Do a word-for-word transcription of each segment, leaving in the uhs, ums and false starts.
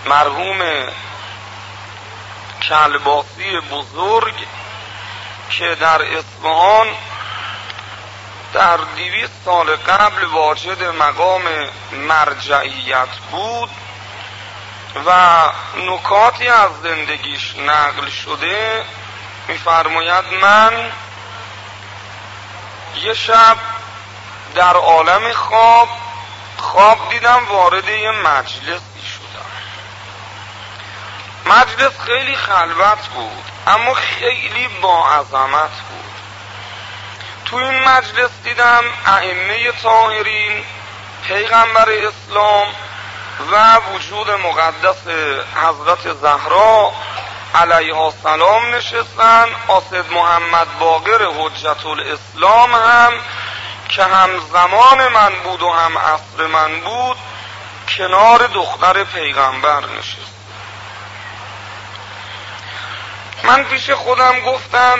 مرحوم کلباسی بزرگ که در اصفهان در دویست سال قبل واجد مقام مرجعیت بود و نکاتی از زندگیش نقل شده، می‌فرماید من یه شب در عالم خواب خواب دیدم وارد یه مجلسی شدم. مجلس خیلی خلوت بود اما خیلی با عظمت بود. تو این مجلس دیدم ائمه طاهرین، پیغمبر اسلام و وجود مقدس حضرت زهرا علیها السلام نشستن. آسد محمد باقر حجت الاسلام هم که هم زمان من بود و هم عصر من بود کنار دختر پیغمبر نشست. من پیش خودم گفتم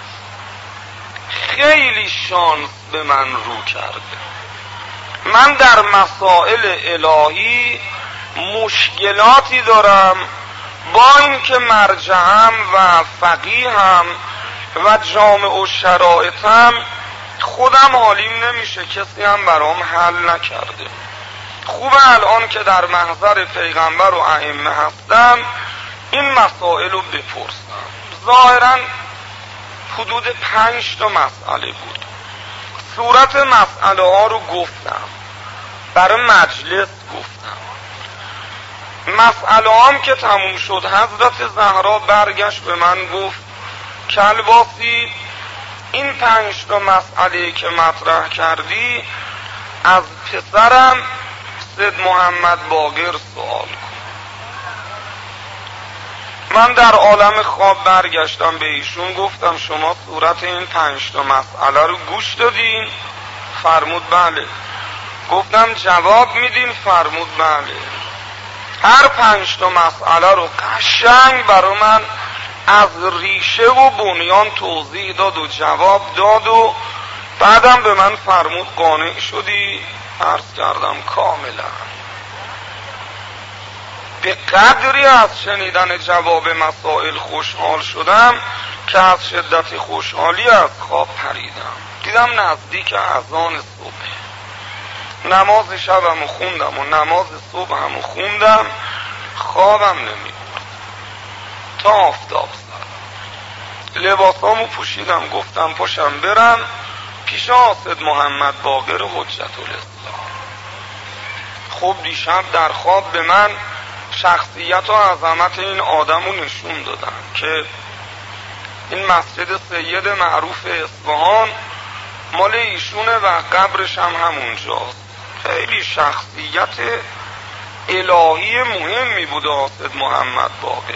خیلی شانس به من رو کرده. من در مسائل الهی مشکلاتی دارم، با اینکه مرجعم و فقیهم و جامع و شرایطم خودم حالیم نمیشه، کسی هم برام حل نکرده. خوبه الان که در محضر پیغمبر و ائمه هستم این مسائل رو بپرسم. ظاهرا حدود پنج تا مسئله بود. صورت مسئله ها رو گفتم، برای مجلس گفتم. مسئله هم که تموم شد حضرت زهرا برگشت به من گفت کلباسی این پنج تا مسئله که مطرح کردی از پسرم سید محمد باقر سوال کن. من در عالم خواب برگشتم به ایشون گفتم شما صورت این پنج تا مسئله رو گوش دادین؟ فرمود بله. گفتم جواب میدین؟ فرمود بله. هر پنج تا مسئله رو قشنگ برای من از ریشه و بنیان توضیح داد و جواب داد و بعدم به من فرمود قانع شدی؟ عرض کردم کاملا. به قدری از شنیدن جواب مسائل خوشحال شدم که از شدت خوشحالی از خواب پریدم. دیدم نزدیک اذان صبح. نماز شبم خوندم و نماز صبحم خوندم، خوابم نمیبرد تا آفتاب زد. لباسامو پوشیدم گفتم پاشم برم پیش آسد محمد باقر حجت الاسلام. خب دیشب در خواب به من شخصیت و عظمت این آدم رو نشون دادن که این مسجد سید معروف اصفهان مال ایشونه و قبرش هم همونجاست. خیلی شخصیت الهی مهمی بوده آسد محمد باقر.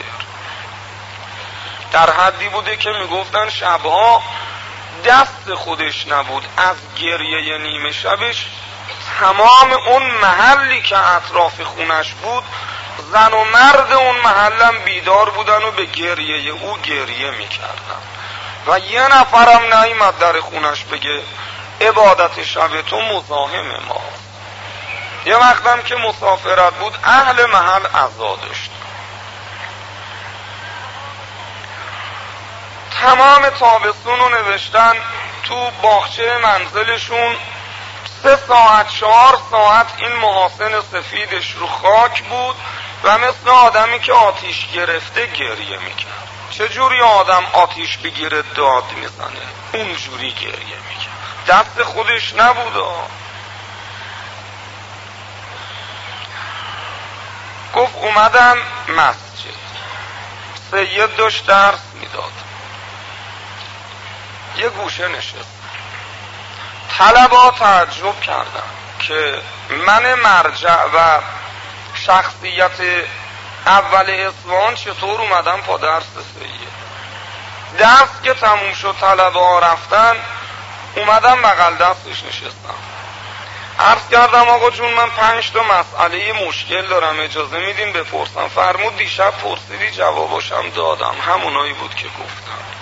در حدی بوده که میگفتن شبها دست خودش نبود، از گریه نیمه شبش تمام اون محلی که اطراف خونش بود زن و مرد اون محلم بیدار بودن و به گریه او گریه میکردن و یه نفرم نیامد در خونش بگه عبادت شب تو مزاحم ما. یه وقتم که مسافرت بود اهل محل عزا داشت. تمام تابستون رو نوشتن تو باغچه منزلشون سه ساعت چهار ساعت این محاسن سفیدش رو خاک بود و مثل آدمی که آتیش گرفته گریه میکرد. چجوری آدم آتیش بگیره داد میزنه؟ اونجوری گریه میکرد. دست خودش نبود. گفت اومدم مسجد، سید داشت درس میداد، یه گوشه نشست. طلبا تعجب کردن که من مرجع و شخصیت اول اصفهان چطور اومدم پا درس سید. درس که تموم شد طلبا رفتن، اومدم بغل دستش نشستم. عرض کردم آقا جون من پنج تا مسئله مشکل دارم، اجازه میدین بپرسم؟ فرمود دیشب پرسیدی جواباشم دادم، همونایی بود که گفتم.